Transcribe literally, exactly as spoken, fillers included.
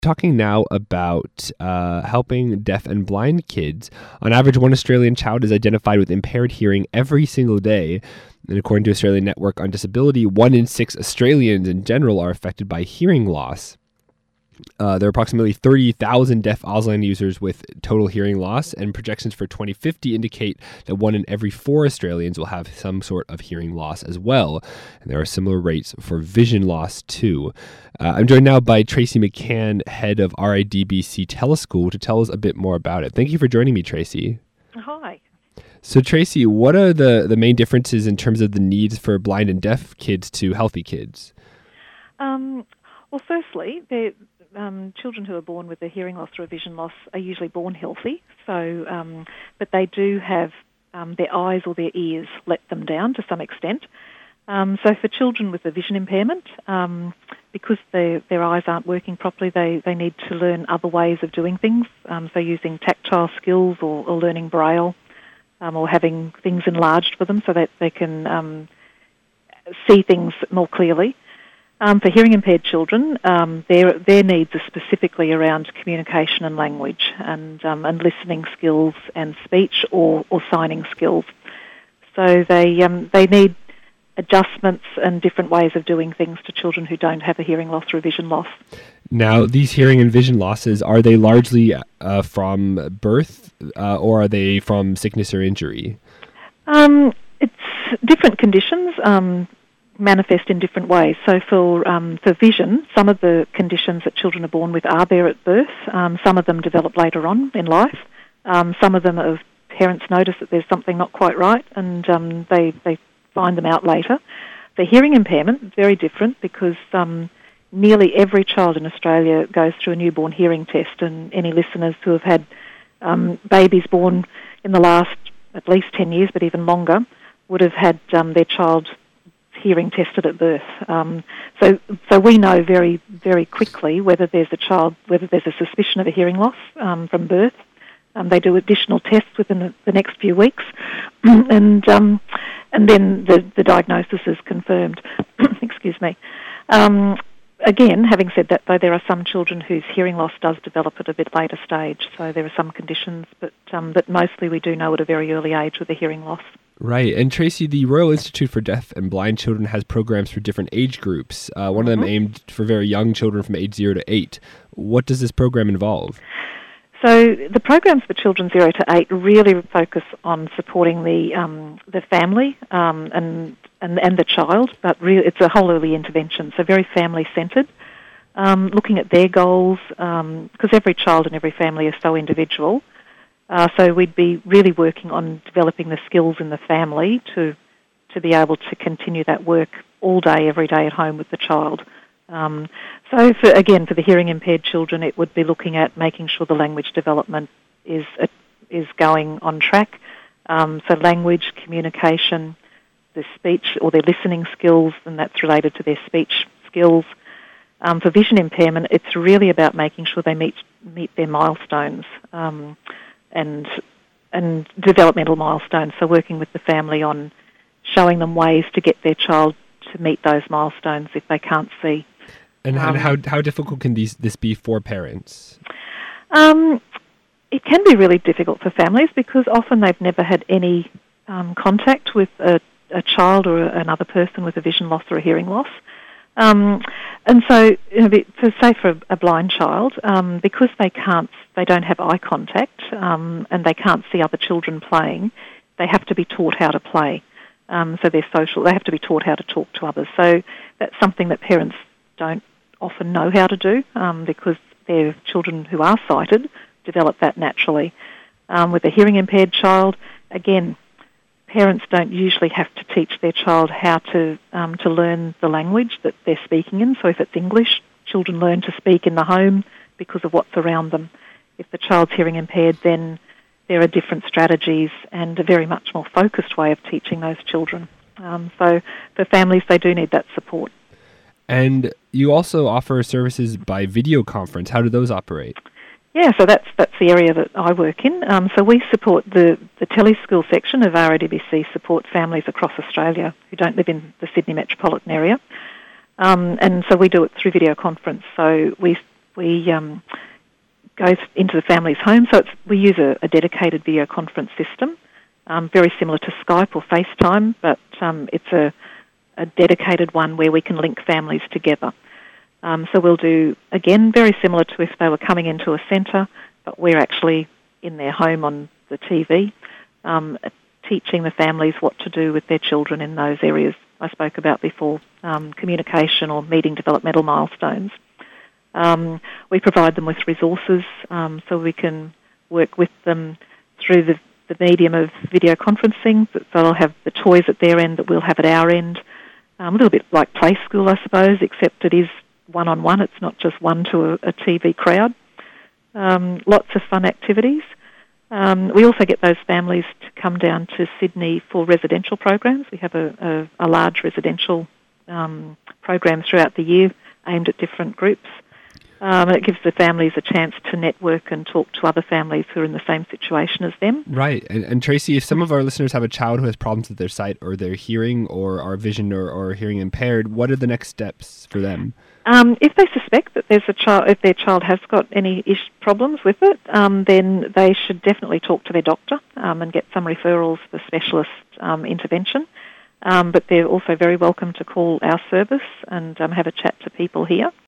talking now about uh, helping deaf and blind kids. On average, one Australian child is identified with impaired hearing every single day. And according to Australian Network on Disability, one in six Australians in general are affected by hearing loss. Uh, there are approximately thirty thousand deaf Auslan users with total hearing loss, and projections for twenty fifty indicate that one in every four Australians will have some sort of hearing loss as well. And there are similar rates for vision loss too. Uh, I'm joined now by Tracy McCann, head of R I D B C Teleschool, to tell us a bit more about it. Thank you for joining me, Tracy. Hi. So, Tracy, what are the, the main differences in terms of the needs for blind and deaf kids to healthy kids? Um, well, firstly, they're Um, children who are born with a hearing loss or a vision loss are usually born healthy, so um, but they do have um, their eyes or their ears let them down to some extent. Um, so for children with a vision impairment, um, because they, their eyes aren't working properly, they, they need to learn other ways of doing things, um, so using tactile skills or, or learning Braille um, or having things enlarged for them so that they can um, see things more clearly. Um, for hearing-impaired children, um, their their needs are specifically around communication and language and um, and listening skills and speech or, or signing skills. So they um, they need adjustments and different ways of doing things to children who don't have a hearing loss or a vision loss. Now, these hearing and vision losses, are they largely uh, from birth uh, or are they from sickness or injury? Um, it's different conditions. Um, manifest in different ways. So for um, for vision, some of the conditions that children are born with are there at birth. Um, some of them develop later on in life. Um, some of them are, parents notice that there's something not quite right and um, they, they find them out later. The hearing impairment, very different because um, nearly every child in Australia goes through a newborn hearing test, and any listeners who have had um, babies born in the last at least ten years, but even longer, would have had um, their child hearing tested at birth. Um, so so we know very, very quickly whether there's a child, whether there's a suspicion of a hearing loss um, from birth. Um, they do additional tests within the, the next few weeks, and um, and then the, the diagnosis is confirmed. Excuse me. Um, again, having said that, though, there are some children whose hearing loss does develop at a bit later stage. So there are some conditions, but um, but mostly we do know at a very early age with a hearing loss. Right. And Tracy, the Royal Institute for Deaf and Blind Children has programs for different age groups. Uh, one mm-hmm. of them aimed for very young children from age zero to eight. What does this program involve? So the programs for children zero to eight really focus on supporting the um, the family um, and, and and the child, but really it's a whole early intervention, so very family-centred, um, looking at their goals, because um, every child and every family is so individual. Uh, so we'd be really working on developing the skills in the family to to be able to continue that work all day, every day at home with the child. Um, so for, again, for the hearing impaired children, it would be looking at making sure the language development is uh, is going on track. Um, so language, communication, the speech or their listening skills, and that's related to their speech skills. Um, for vision impairment, it's really about making sure they meet meet their milestones. Um, and and developmental milestones, so working with the family on showing them ways to get their child to meet those milestones if they can't see. And um, how how difficult can these this be for parents? Um, it can be really difficult for families because often they've never had any um, contact with a, a child or another person with a vision loss or a hearing loss. Um, and so, you know, for, say for a blind child, um, because they can't, they don't have eye contact, um, and they can't see other children playing, they have to be taught how to play. Um, so they're social. They have to be taught how to talk to others. So that's something that parents don't often know how to do um, because their children who are sighted develop that naturally. Um, with a hearing impaired child, again, parents don't usually have to teach their child how to um, to learn the language that they're speaking in. So if it's English, children learn to speak in the home because of what's around them. If the child's hearing impaired, then there are different strategies and a very much more focused way of teaching those children. Um, so for families, they do need that support. And you also offer services by video conference. How do those operate? Yeah, so that's that's the area that I work in. Um, so we support the, the teleschool section of R I D B C, support families across Australia who don't live in the Sydney metropolitan area. Um, and so we do it through video conference. So we we um, go into the family's home. So it's, we use a, a dedicated video conference system, um, very similar to Skype or FaceTime, but um, it's a, a dedicated one where we can link families together. Um, so we'll do, again, very similar to if they were coming into a centre, but we're actually in their home on the T V, um, teaching the families what to do with their children in those areas I spoke about before, um, communication or meeting developmental milestones. Um, we provide them with resources um, so we can work with them through the, the medium of video conferencing. So they'll have the toys at their end that we'll have at our end. Um, a little bit like Play School, I suppose, except it is one-on-one. It's not just one to a, a T V crowd. Um, lots of fun activities. Um, we also get those families to come down to Sydney for residential programs. We have a, a, a large residential um, program throughout the year aimed at different groups. Um, and it gives the families a chance to network and talk to other families who are in the same situation as them. Right. And, and Tracy, if some of our listeners have a child who has problems with their sight or their hearing or are vision or, or hearing impaired, what are the next steps for them? Um, if they suspect that there's a child, if their child has got any ish problems with it, um, then they should definitely talk to their doctor um, and get some referrals for specialist um, intervention. Um, but they're also very welcome to call our service and um, have a chat to people here.